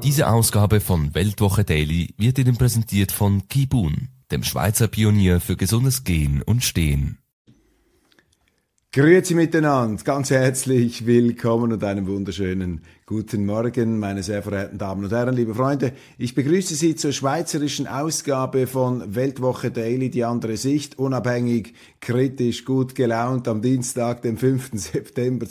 Diese Ausgabe von Weltwoche Daily wird Ihnen präsentiert von Kibun, dem Schweizer Pionier für gesundes Gehen und Stehen. Grüezi miteinander, ganz herzlich willkommen und einen wunderschönen guten Morgen, meine sehr verehrten Damen und Herren, liebe Freunde. Ich begrüße Sie zur schweizerischen Ausgabe von Weltwoche Daily, die andere Sicht, unabhängig, kritisch, gut gelaunt, am Dienstag, dem 5. September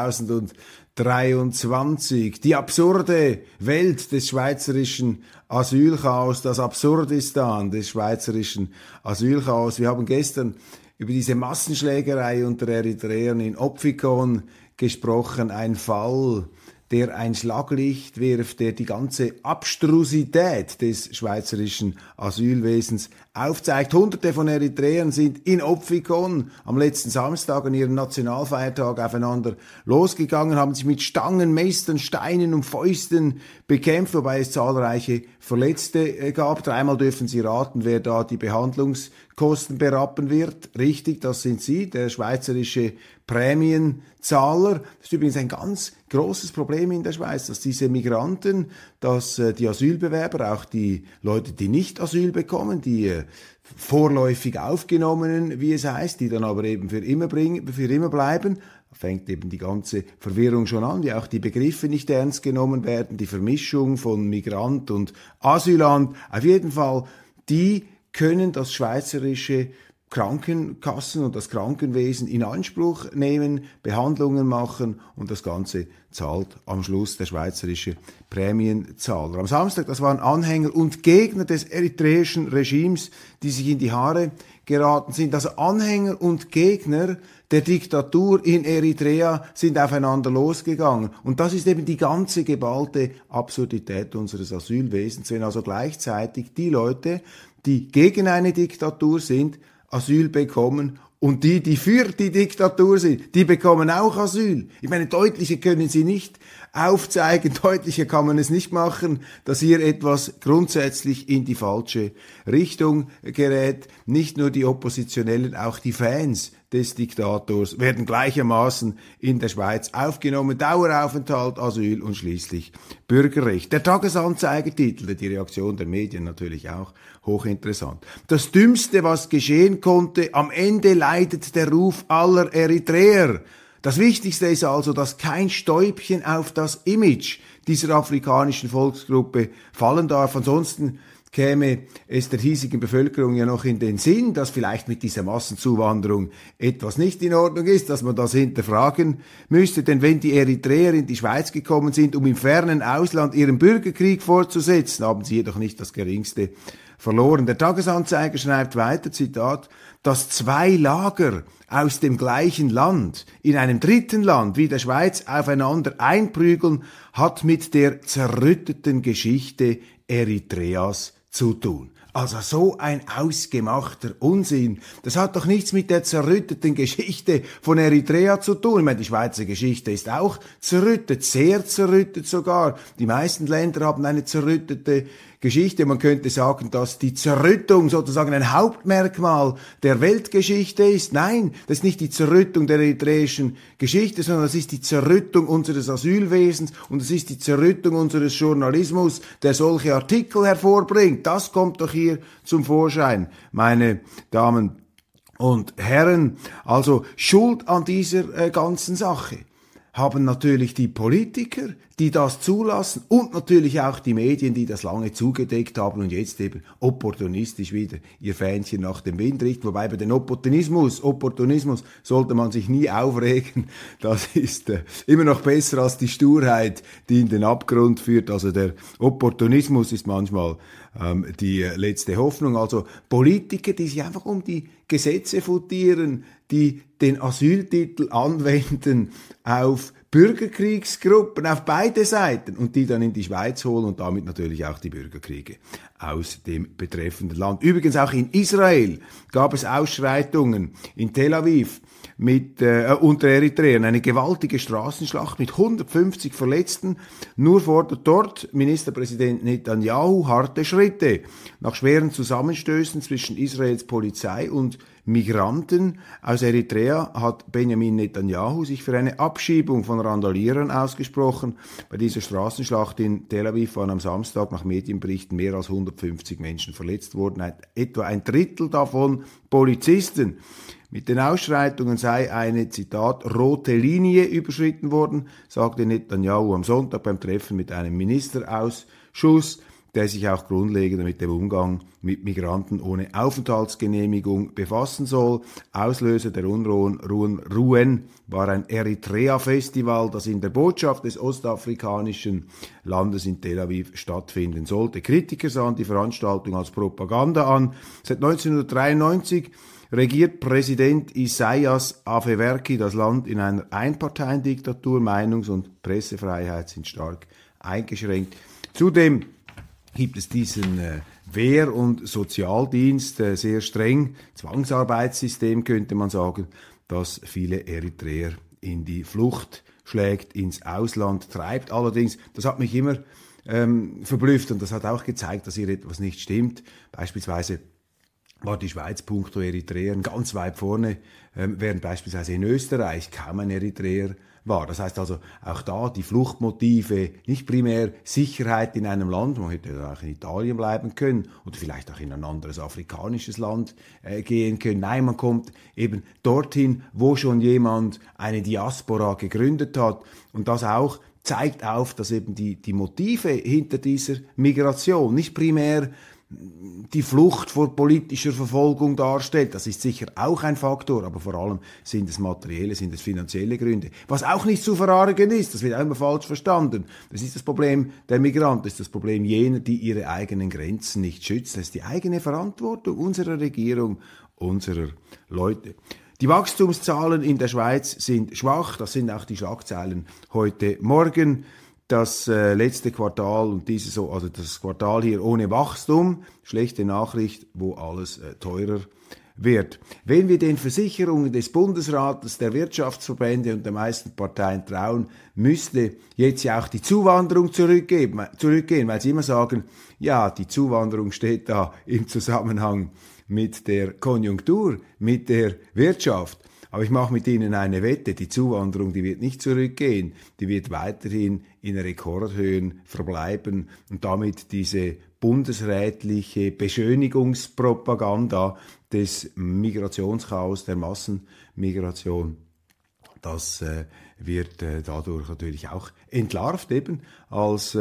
2023. Die absurde Welt des schweizerischen Asylchaos, das Absurdistan des schweizerischen Asylchaos. Wir haben gestern über diese Massenschlägerei unter Eritreern in Opfikon gesprochen, ein Fall, der ein Schlaglicht wirft, der die ganze Abstrusität des schweizerischen Asylwesens aufzeigt. Hunderte von Eritreern sind in Opfikon am letzten Samstag an ihrem Nationalfeiertag aufeinander losgegangen, haben sich mit Stangen, Messern, Steinen und Fäusten bekämpft, wobei es zahlreiche Verletzte gab. Dreimal dürfen Sie raten, wer da die Behandlungskosten berappen wird. Richtig, das sind Sie, der schweizerische Prämienzahler. Das ist übrigens ein ganz großes Problem in der Schweiz, dass diese Migranten, dass die Asylbewerber, auch die Leute, die nicht Asyl bekommen, die vorläufig Aufgenommenen, wie es heißt, die dann aber eben für immer bleiben, da fängt eben die ganze Verwirrung schon an, wie auch die Begriffe nicht ernst genommen werden, die Vermischung von Migrant und Asylant. Auf jeden Fall, die können das schweizerische Krankenkassen und das Krankenwesen in Anspruch nehmen, Behandlungen machen und das Ganze zahlt am Schluss der schweizerische Prämienzahler. Am Samstag, das waren Anhänger und Gegner des eritreischen Regimes, die sich in die Haare geraten sind. Also Anhänger und Gegner der Diktatur in Eritrea sind aufeinander losgegangen. Und das ist eben die ganze geballte Absurdität unseres Asylwesens, wenn also gleichzeitig die Leute, die gegen eine Diktatur sind, Asyl bekommen und die für die Diktatur sind, die bekommen auch Asyl. Ich meine, deutlicher können Sie nicht aufzeigen, deutlicher kann man es nicht machen, dass hier etwas grundsätzlich in die falsche Richtung gerät. Nicht nur die Oppositionellen, auch die Fans des Diktators werden gleichermaßen in der Schweiz aufgenommen. Daueraufenthalt, Asyl und schließlich Bürgerrecht. Der Tagesanzeiger-Titel, die Reaktion der Medien natürlich auch hochinteressant. Das Dümmste, was geschehen konnte, am Ende leidet der Ruf aller Eritreer. Das Wichtigste ist also, dass kein Stäubchen auf das Image dieser afrikanischen Volksgruppe fallen darf. Ansonsten käme es der hiesigen Bevölkerung ja noch in den Sinn, dass vielleicht mit dieser Massenzuwanderung etwas nicht in Ordnung ist, dass man das hinterfragen müsste. Denn wenn die Eritreer in die Schweiz gekommen sind, um im fernen Ausland ihren Bürgerkrieg fortzusetzen, haben sie jedoch nicht das Geringste verloren. Der Tagesanzeiger schreibt weiter, Zitat, dass zwei Lager aus dem gleichen Land in einem dritten Land wie der Schweiz aufeinander einprügeln, hat mit der zerrütteten Geschichte Eritreas zu tun. Also so ein ausgemachter Unsinn. Das hat doch nichts mit der zerrütteten Geschichte von Eritrea zu tun. Ich meine, die Schweizer Geschichte ist auch zerrüttet, sehr zerrüttet sogar. Die meisten Länder haben eine zerrüttete Geschichte. Man könnte sagen, dass die Zerrüttung sozusagen ein Hauptmerkmal der Weltgeschichte ist. Nein, das ist nicht die Zerrüttung der eritreischen Geschichte, sondern das ist die Zerrüttung unseres Asylwesens und es ist die Zerrüttung unseres Journalismus, der solche Artikel hervorbringt. Das kommt doch hier zum Vorschein, meine Damen und Herren. Also Schuld an dieser ganzen Sache haben natürlich die Politiker, die das zulassen und natürlich auch die Medien, die das lange zugedeckt haben und jetzt eben opportunistisch wieder ihr Fähnchen nach dem Wind richten. Wobei bei den Opportunismus sollte man sich nie aufregen. Das ist immer noch besser als die Sturheit, die in den Abgrund führt. Also der Opportunismus ist manchmal die letzte Hoffnung. Also Politiker, die sich einfach um die Gesetze futieren, die den Asyltitel anwenden auf Bürgerkriegsgruppen auf beide Seiten und die dann in die Schweiz holen und damit natürlich auch die Bürgerkriege aus dem betreffenden Land. Übrigens auch in Israel gab es Ausschreitungen in Tel Aviv unter Eritreern, eine gewaltige Straßenschlacht mit 150 Verletzten. Nur fordert dort Ministerpräsident Netanyahu harte Schritte. Nach schweren Zusammenstößen zwischen Israels Polizei und Migranten aus Eritrea hat Benjamin Netanyahu sich für eine Abschiebung von Randalierern ausgesprochen. Bei dieser Straßenschlacht in Tel Aviv waren am Samstag nach Medienberichten mehr als 150 Menschen verletzt worden, etwa ein Drittel davon Polizisten. Mit den Ausschreitungen sei eine, Zitat, rote Linie überschritten worden, sagte Netanyahu am Sonntag beim Treffen mit einem Ministerausschuss, der sich auch grundlegender mit dem Umgang mit Migranten ohne Aufenthaltsgenehmigung befassen soll. Auslöser der Unruhen war ein Eritrea-Festival, das in der Botschaft des ostafrikanischen Landes in Tel Aviv stattfinden sollte. Kritiker sahen die Veranstaltung als Propaganda an. Seit 1993 regiert Präsident Isaias Afewerki das Land in einer Einparteiendiktatur. Meinungs- und Pressefreiheit sind stark eingeschränkt. Zudem gibt es diesen Wehr- und Sozialdienst, sehr streng, Zwangsarbeitssystem könnte man sagen, das viele Eritreer in die Flucht schlägt, ins Ausland treibt. Allerdings, das hat mich immer verblüfft und das hat auch gezeigt, dass hier etwas nicht stimmt. Beispielsweise war die Schweiz puncto Eritreern ganz weit vorne, während beispielsweise in Österreich kaum ein Eritreer war. Das heißt also, auch da die Fluchtmotive, nicht primär Sicherheit in einem Land, man hätte auch in Italien bleiben können oder vielleicht auch in ein anderes afrikanisches Land gehen können. Nein, man kommt eben dorthin, wo schon jemand eine Diaspora gegründet hat und das auch zeigt auf, dass eben die Motive hinter dieser Migration nicht primär die Flucht vor politischer Verfolgung darstellt. Das ist sicher auch ein Faktor, aber vor allem sind es materielle, sind es finanzielle Gründe. Was auch nicht zu verargen ist, das wird auch immer falsch verstanden. Das ist das Problem der Migranten, das ist das Problem jener, die ihre eigenen Grenzen nicht schützen. Das ist die eigene Verantwortung unserer Regierung, unserer Leute. Die Wachstumszahlen in der Schweiz sind schwach, das sind auch die Schlagzeilen heute Morgen. Das letzte Quartal und also das Quartal hier ohne Wachstum, schlechte Nachricht, wo alles teurer wird. Wenn wir den Versicherungen des Bundesrates, der Wirtschaftsverbände und der meisten Parteien trauen, müsste jetzt ja auch die Zuwanderung zurückgehen, weil sie immer sagen, ja, die Zuwanderung steht da im Zusammenhang mit der Konjunktur, mit der Wirtschaft. Aber ich mache mit Ihnen eine Wette, die Zuwanderung, die wird nicht zurückgehen, die wird weiterhin in Rekordhöhen verbleiben und damit diese bundesrätliche Beschönigungspropaganda des Migrationschaos, der Massenmigration, das wird dadurch natürlich auch entlarvt eben als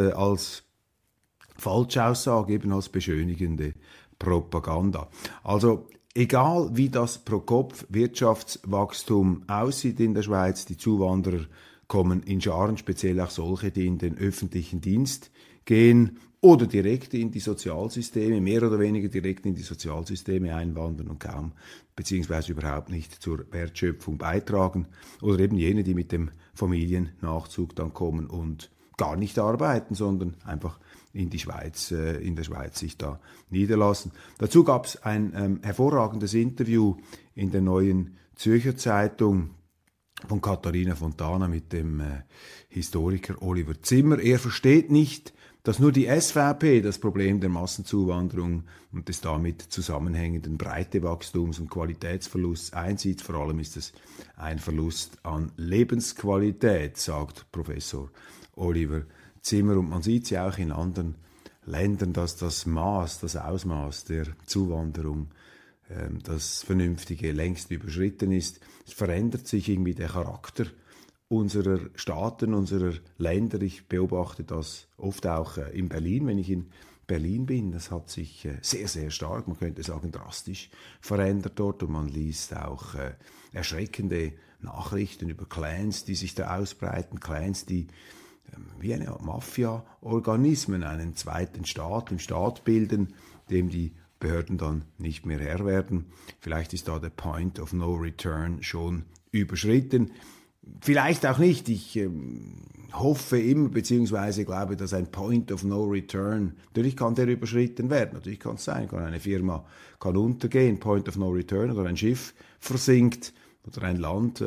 Falschaussage, eben als beschönigende Propaganda. Also egal wie das Pro-Kopf-Wirtschaftswachstum aussieht in der Schweiz, die Zuwanderer kommen in Scharen, speziell auch solche, die in den öffentlichen Dienst gehen oder direkt in die Sozialsysteme, mehr oder weniger direkt in die Sozialsysteme einwandern und kaum beziehungsweise überhaupt nicht zur Wertschöpfung beitragen. Oder eben jene, die mit dem Familiennachzug dann kommen und gar nicht arbeiten, sondern einfach in der Schweiz sich da niederlassen. Dazu gab es ein hervorragendes Interview in der Neuen Zürcher Zeitung von Katharina Fontana mit dem Historiker Oliver Zimmer. Er versteht nicht, dass nur die SVP das Problem der Massenzuwanderung und des damit zusammenhängenden Breitewachstums und Qualitätsverlusts einsieht. Vor allem ist es ein Verlust an Lebensqualität, sagt Professor Oliver Zimmer. Und man sieht ja auch in anderen Ländern, dass das Ausmaß der Zuwanderung, das Vernünftige längst überschritten ist. Es verändert sich irgendwie der Charakter unserer Staaten, unserer Länder. Ich beobachte das oft auch in Berlin, wenn ich in Berlin bin. Das hat sich sehr, sehr stark, man könnte sagen drastisch verändert dort. Und man liest auch erschreckende Nachrichten über Clans, die sich da ausbreiten. Clans, die wie eine Art Mafia-Organismen einen zweiten Staat im Staat bilden, dem die Behörden dann nicht mehr Herr werden. Vielleicht ist da der Point of No Return schon überschritten. Vielleicht auch nicht. Ich hoffe immer, beziehungsweise glaube, dass ein Point of No Return, natürlich kann der überschritten werden, natürlich kann es sein, eine Firma kann untergehen, Point of No Return, oder ein Schiff versinkt oder ein Land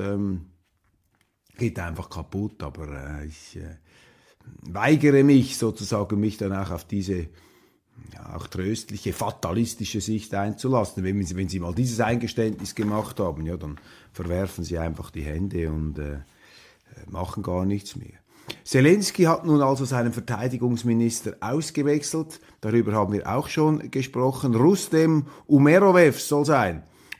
geht einfach kaputt, aber ich weigere mich sozusagen, mich dann auch auf diese ja, auch tröstliche, fatalistische Sicht einzulassen. Wenn Sie mal dieses Eingeständnis gemacht haben, ja, dann verwerfen Sie einfach die Hände und machen gar nichts mehr. Zelensky hat nun also seinen Verteidigungsminister ausgewechselt. Darüber haben wir auch schon gesprochen. Rustem Umerov soll sein.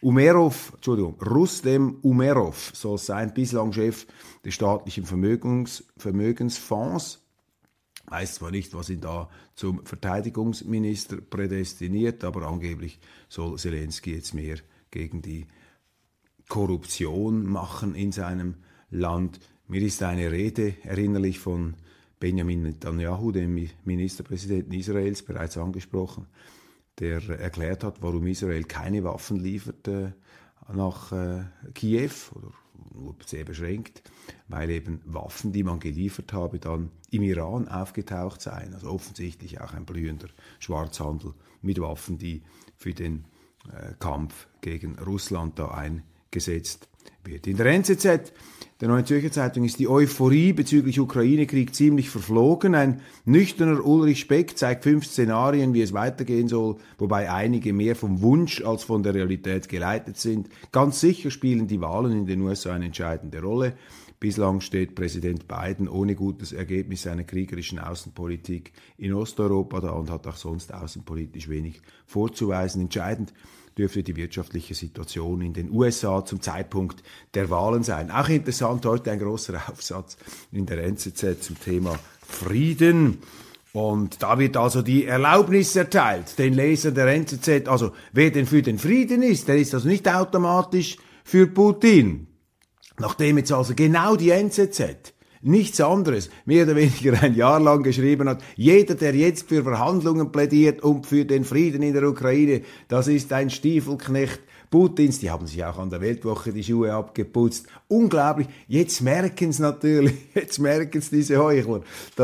Rustem Umerov soll sein, bislang Chef des staatlichen Vermögensfonds. Weiß zwar nicht, was ihn da zum Verteidigungsminister prädestiniert, aber angeblich soll Zelensky jetzt mehr gegen die Korruption machen in seinem Land. Mir ist eine Rede erinnerlich von Benjamin Netanyahu, dem Ministerpräsidenten Israels, bereits angesprochen, der erklärt hat, warum Israel keine Waffen liefert nach Kiew oder nur sehr beschränkt, weil eben Waffen, die man geliefert habe, dann im Iran aufgetaucht seien. Also offensichtlich auch ein blühender Schwarzhandel mit Waffen, die für den Kampf gegen Russland da eingesetzt wird. In der NZZ, der Neuen Zürcher Zeitung, ist die Euphorie bezüglich Ukraine-Krieg ziemlich verflogen. Ein nüchterner Ulrich Speck zeigt 5 Szenarien, wie es weitergehen soll, wobei einige mehr vom Wunsch als von der Realität geleitet sind. Ganz sicher spielen die Wahlen in den USA eine entscheidende Rolle. Bislang steht Präsident Biden ohne gutes Ergebnis seiner kriegerischen Außenpolitik in Osteuropa da und hat auch sonst außenpolitisch wenig vorzuweisen. Entscheidend dürfte die wirtschaftliche Situation in den USA zum Zeitpunkt der Wahlen sein. Auch interessant, heute ein großer Aufsatz in der NZZ zum Thema Frieden. Und da wird also die Erlaubnis erteilt, den Lesern der NZZ, also wer denn für den Frieden ist, der ist also nicht automatisch für Putin. Nachdem jetzt also genau die NZZ nichts anderes, mehr oder weniger ein Jahr lang geschrieben hat, jeder, der jetzt für Verhandlungen plädiert und für den Frieden in der Ukraine, das ist ein Stiefelknecht Putins. Die haben sich auch an der Weltwoche die Schuhe abgeputzt. Unglaublich. Jetzt merken es natürlich, diese Heuchler,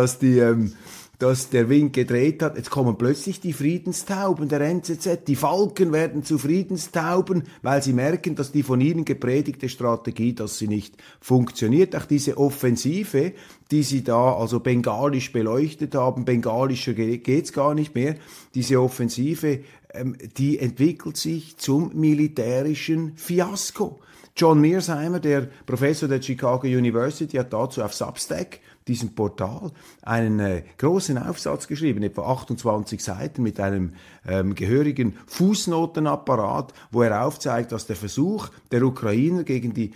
dass der Wind gedreht hat. Jetzt kommen plötzlich die Friedenstauben der NZZ. Die Falken werden zu Friedenstauben, weil sie merken, dass die von ihnen gepredigte Strategie, dass sie nicht funktioniert. Auch diese Offensive, die sie da also bengalisch beleuchtet haben, bengalischer geht's gar nicht mehr. Diese Offensive, die entwickelt sich zum militärischen Fiasko. John Mearsheimer, der Professor der Chicago University, hat dazu auf Substack, diesem Portal, einen großen Aufsatz geschrieben, etwa 28 Seiten mit einem gehörigen Fußnotenapparat, wo er aufzeigt, dass der Versuch der Ukrainer gegen die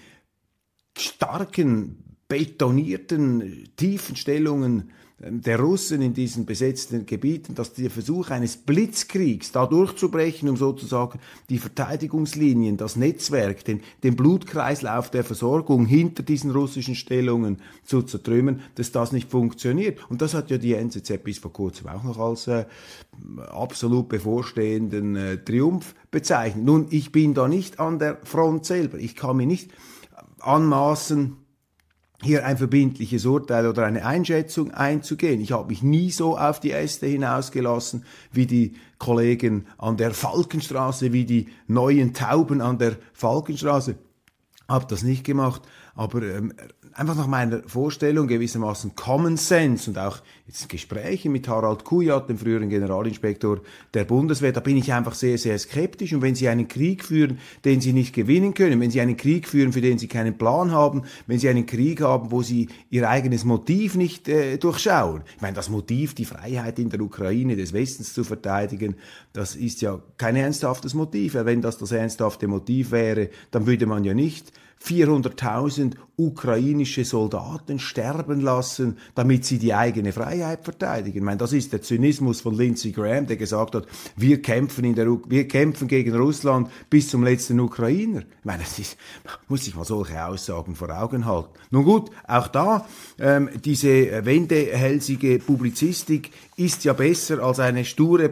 starken, betonierten, tiefen Stellungen der Russen in diesen besetzten Gebieten, dass der Versuch eines Blitzkriegs da durchzubrechen, um sozusagen die Verteidigungslinien, das Netzwerk, den Blutkreislauf der Versorgung hinter diesen russischen Stellungen zu zertrümmern, dass das nicht funktioniert. Und das hat ja die NZZ bis vor kurzem auch noch als absolut bevorstehenden Triumph bezeichnet. Nun, ich bin da nicht an der Front selber. Ich kann mir nicht anmaßen, hier ein verbindliches Urteil oder eine Einschätzung einzugehen. Ich habe mich nie so auf die Äste hinausgelassen wie die Kollegen an der Falkenstraße, wie die neuen Tauben an der Falkenstraße. Habe das nicht gemacht, aber einfach nach meiner Vorstellung gewissermaßen Common Sense und auch jetzt Gespräche mit Harald Kujat, dem früheren Generalinspektor der Bundeswehr, da bin ich einfach sehr, sehr skeptisch. Und wenn Sie einen Krieg führen, den Sie nicht gewinnen können, wenn Sie einen Krieg führen, für den Sie keinen Plan haben, wenn Sie einen Krieg haben, wo Sie Ihr eigenes Motiv nicht durchschauen. Ich meine, das Motiv, die Freiheit in der Ukraine des Westens zu verteidigen, das ist ja kein ernsthaftes Motiv. Wenn das ernsthafte Motiv wäre, dann würde man ja nicht 400.000 ukrainische Soldaten sterben lassen, damit sie die eigene Freiheit verteidigen. Ich meine, das ist der Zynismus von Lindsey Graham, der gesagt hat, wir kämpfen gegen Russland bis zum letzten Ukrainer. Ich meine, muss ich mal solche Aussagen vor Augen halten. Nun gut, auch da, diese wendehälsige Publizistik ist ja besser als eine sture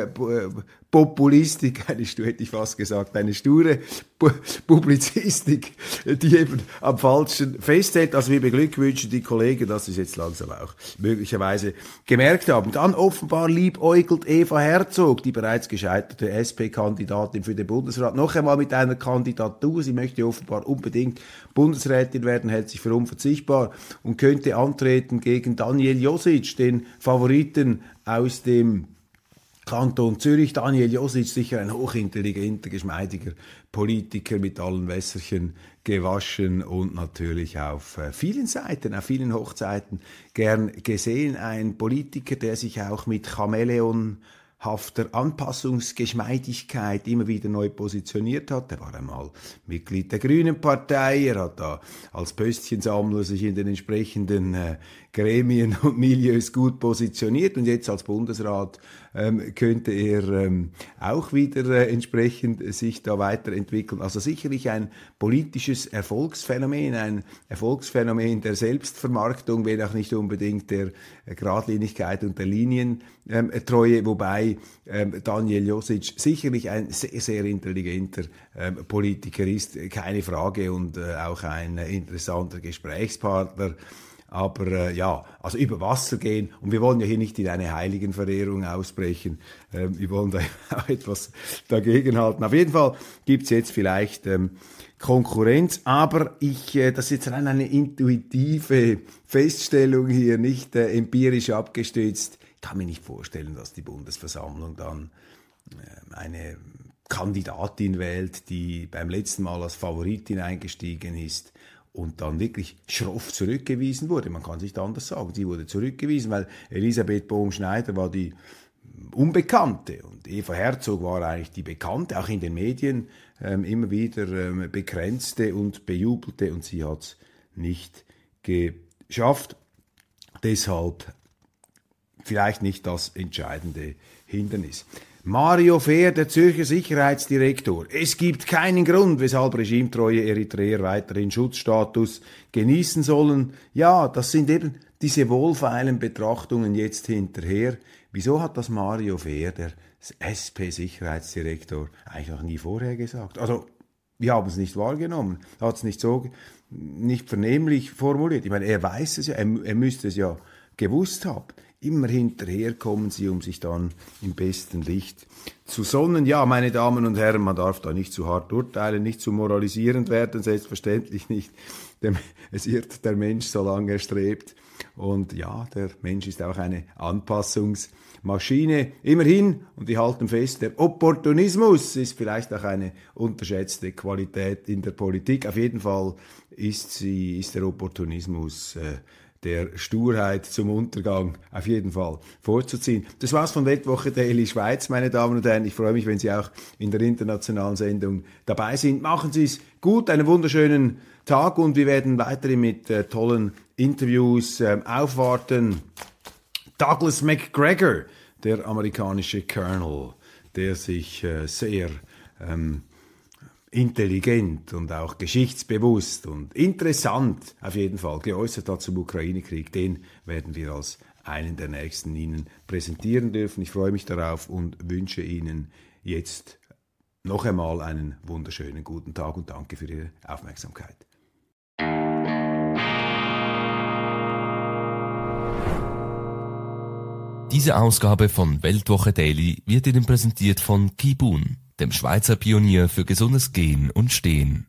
Populistik, hätte ich fast gesagt, eine sture Publizistik, die eben am Falschen festhält. Also wir beglückwünschen die Kollegen, dass sie es jetzt langsam auch möglicherweise gemerkt haben. Dann offenbar liebäugelt Eva Herzog, die bereits gescheiterte SP-Kandidatin für den Bundesrat, noch einmal mit einer Kandidatur. Sie möchte offenbar unbedingt Bundesrätin werden, hält sich für unverzichtbar und könnte antreten gegen Daniel Josic, den Favoriten aus dem Kanton Zürich. Daniel Josic, sicher ein hochintelligenter, geschmeidiger Politiker, mit allen Wässerchen gewaschen und natürlich auf vielen Seiten, auf vielen Hochzeiten gern gesehen. Ein Politiker, der sich auch mit chamäleonhafter Anpassungsgeschmeidigkeit immer wieder neu positioniert hat. Er war einmal Mitglied der Grünen Partei, er hat da als Pöstchensammler sich in den entsprechenden Gremien und Milieus gut positioniert und jetzt als Bundesrat könnte er auch wieder entsprechend sich da weiterentwickeln. Also sicherlich ein politisches Erfolgsphänomen, ein Erfolgsphänomen der Selbstvermarktung, wenn auch nicht unbedingt der Geradlinigkeit und der Linientreue, wobei Daniel Josic sicherlich ein sehr, sehr intelligenter Politiker ist, keine Frage, und auch ein interessanter Gesprächspartner. Aber ja, also über Wasser gehen, und wir wollen ja hier nicht in eine Heiligenverehrung ausbrechen, wir wollen da auch etwas dagegenhalten. Auf jeden Fall gibt's jetzt vielleicht Konkurrenz, aber das ist jetzt rein eine intuitive Feststellung hier, nicht empirisch abgestützt. Ich kann mir nicht vorstellen, dass die Bundesversammlung dann eine Kandidatin wählt, die beim letzten Mal als Favoritin eingestiegen ist und dann wirklich schroff zurückgewiesen wurde. Man kann es nicht anders sagen. Sie wurde zurückgewiesen, weil Elisabeth Bohm-Schneider war die Unbekannte und Eva Herzog war eigentlich die Bekannte, auch in den Medien immer wieder bekränzte und bejubelte, und sie hat es nicht geschafft. Deshalb vielleicht nicht das entscheidende Hindernis. Mario Fehr, der Zürcher Sicherheitsdirektor. Es gibt keinen Grund, weshalb regimetreue Eritreer weiterhin Schutzstatus genießen sollen. Ja, das sind eben diese wohlfeilen Betrachtungen jetzt hinterher. Wieso hat das Mario Fehr, der SP-Sicherheitsdirektor, eigentlich noch nie vorher gesagt? Also, wir haben es nicht wahrgenommen, hat es nicht so, nicht vernehmlich formuliert. Ich meine, er weiß es ja, er müsste es ja gewusst haben. Immer hinterher kommen sie, um sich dann im besten Licht zu sonnen. Ja, meine Damen und Herren, man darf da nicht zu hart urteilen, nicht zu moralisierend werden, selbstverständlich nicht. Es irrt der Mensch, solange er strebt. Und ja, der Mensch ist auch eine Anpassungsmaschine. Immerhin, und die halten fest, der Opportunismus ist vielleicht auch eine unterschätzte Qualität in der Politik. Auf jeden Fall ist der Opportunismus der Sturheit zum Untergang auf jeden Fall vorzuziehen. Das war's von Weltwoche Daily Schweiz, meine Damen und Herren. Ich freue mich, wenn Sie auch in der internationalen Sendung dabei sind. Machen Sie es gut, einen wunderschönen Tag, und wir werden weiterhin mit tollen Interviews aufwarten. Douglas McGregor, der amerikanische Colonel, der sich sehr intelligent und auch geschichtsbewusst und interessant auf jeden Fall geäußert hat zum Ukraine-Krieg, den werden wir als einen der nächsten Ihnen präsentieren dürfen. Ich freue mich darauf und wünsche Ihnen jetzt noch einmal einen wunderschönen guten Tag und danke für Ihre Aufmerksamkeit. Diese Ausgabe von Weltwoche Daily wird Ihnen präsentiert von Kibun, dem Schweizer Pionier für gesundes Gehen und Stehen.